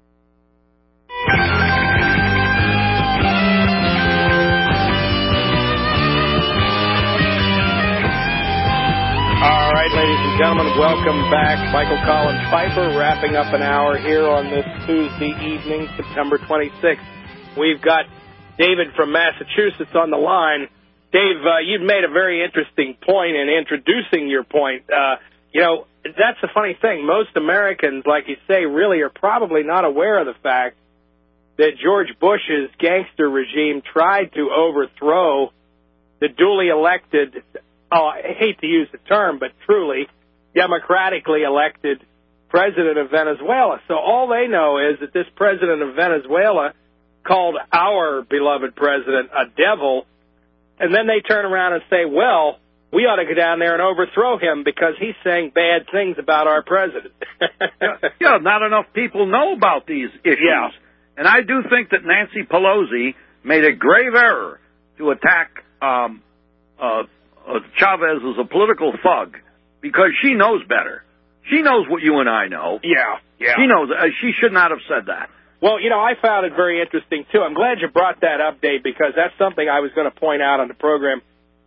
All right, ladies and gentlemen, welcome back. Michael Collins Piper wrapping up an hour here on this Tuesday evening, September twenty-sixth. We've got David from Massachusetts on the line. Dave, uh, you've made a very interesting point in introducing your point. Uh, you know, that's the funny thing. Most Americans, like you say, really are probably not aware of the fact that George Bush's gangster regime tried to overthrow the duly elected, oh, I hate to use the term, but truly democratically elected president of Venezuela. So all they know is that this president of Venezuela called our beloved president a devil, and then they turn around and say, well, we ought to go down there and overthrow him because he's saying bad things about our president. Yeah, not enough people know about these issues. Yeah. And I do think that Nancy Pelosi made a grave error to attack um, uh, uh, Chavez as a political thug because she knows better. She knows what you and I know. Yeah, yeah. She knows. Uh, she should not have said that. Well, you know, I found it very interesting, too. I'm glad you brought that up, Dave, because that's something I was going to point out on the program.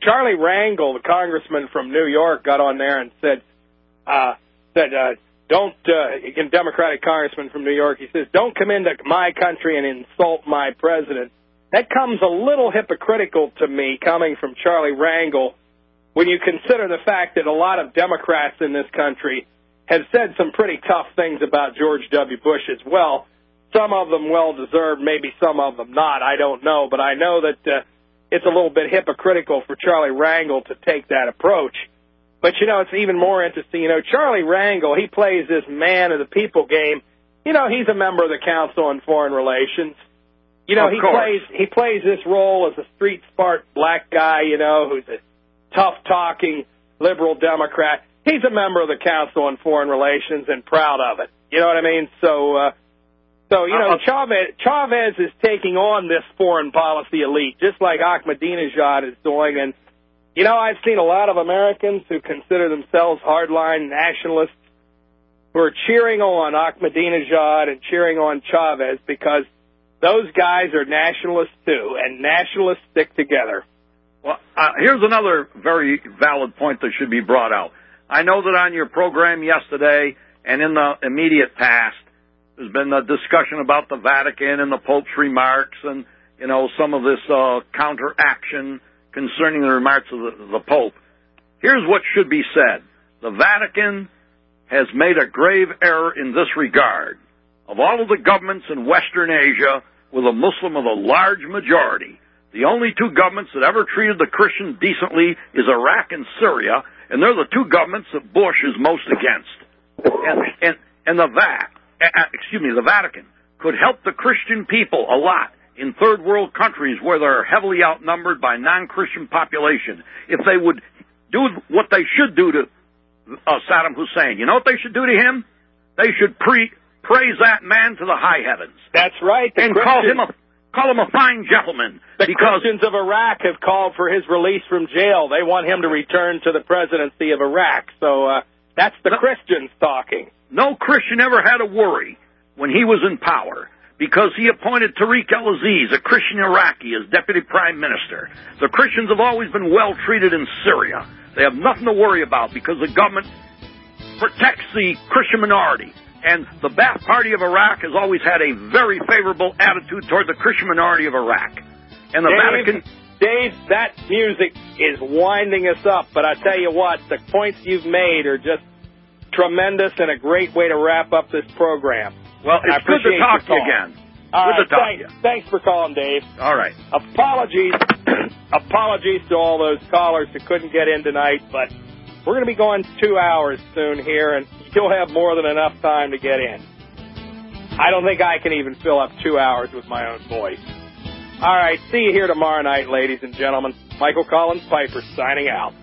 Charlie Rangel, the congressman from New York, got on there and said, uh, said, uh, don't, uh, again, Democratic congressman from New York, he says, don't come into my country and insult my president. That comes a little hypocritical to me, coming from Charlie Rangel, when you consider the fact that a lot of Democrats in this country have said some pretty tough things about George W. Bush as well. Some of them well-deserved, maybe some of them not, I don't know. But I know that uh, it's a little bit hypocritical for Charlie Rangel to take that approach. But, you know, it's even more interesting. You know, Charlie Rangel, he plays this man of the people game. You know, he's a member of the Council on Foreign Relations. You know, Of he course. plays he plays this role as a street smart black guy, you know, who's a tough-talking liberal Democrat. He's a member of the Council on Foreign Relations and proud of it. You know what I mean? So, uh, so you know, Chavez, Chavez is taking on this foreign policy elite, just like Ahmadinejad is doing. And, you know, I've seen a lot of Americans who consider themselves hardline nationalists who are cheering on Ahmadinejad and cheering on Chavez because those guys are nationalists, too, and nationalists stick together. Well, uh, here's another very valid point that should be brought out. I know that on your program yesterday and in the immediate past, there's been a discussion about the Vatican and the Pope's remarks and, you know, some of this uh, counteraction concerning the remarks of the, the Pope. Here's what should be said. The Vatican has made a grave error in this regard. Of all of the governments in Western Asia, with a Muslim of a large majority, the only two governments that ever treated the Christians decently is Iraq and Syria, and they're the two governments that Bush is most against. And, and, and the Va- uh, excuse me, the Vatican could help the Christian people a lot in third world countries where they're heavily outnumbered by non-Christian population if they would do what they should do to uh, Saddam Hussein. You know what they should do to him? They should pre- praise that man to the high heavens. That's right. The and call him a Call him a fine gentleman. The because Christians of Iraq have called for his release from jail. They want him to return to the presidency of Iraq. So uh, that's the no, Christians talking. No Christian ever had a worry when he was in power because he appointed Tariq el-Aziz, a Christian Iraqi, as deputy prime minister. The Christians have always been well treated in Syria. They have nothing to worry about because the government protects the Christian minority. And the Ba'ath Party of Iraq has always had a very favorable attitude toward the Christian minority of Iraq. And the Dave, Vatican... Dave, that music is winding us up, but I tell you what, the points you've made are just tremendous and a great way to wrap up this program. Well, it's good to talk to you again. All good right, to talk thanks, to you. Thanks for calling, Dave. All right. Apologies. Apologies to all those callers who couldn't get in tonight, but we're going to be going two hours soon here, and you'll have more than enough time to get in. I don't think I can even fill up two hours with my own voice. All right, see you here tomorrow night, ladies and gentlemen. Michael Collins Piper signing out.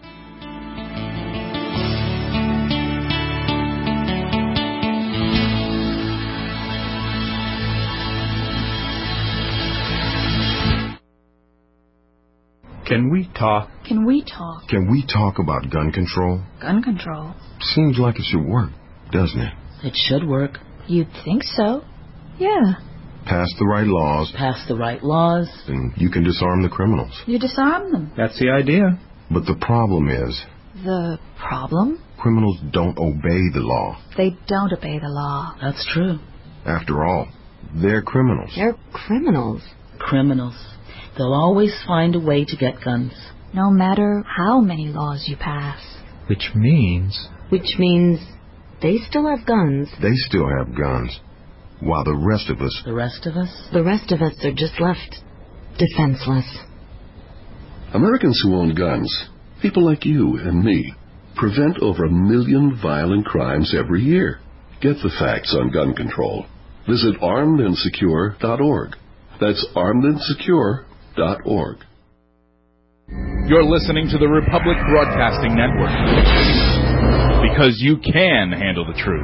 Can we talk? Can we talk? Can we talk about gun control? Gun control? Seems like it should work, doesn't it? It should work. You'd think so. Yeah. Pass the right laws. Pass the right laws. And you can disarm the criminals. You disarm them. That's the idea. But the problem is... The problem? Criminals don't obey the law. They don't obey the law. That's true. After all, they're criminals. They're criminals. Criminals. They'll always find a way to get guns. No matter how many laws you pass. Which means... Which means they still have guns. They still have guns. While the rest of us... The rest of us? The rest of us are just left defenseless. Americans who own guns, people like you and me, prevent over a million violent crimes every year. Get the facts on gun control. Visit armed and secure dot org. That's armed and secure dot org. You're listening to the Republic Broadcasting Network. Because you can handle the truth.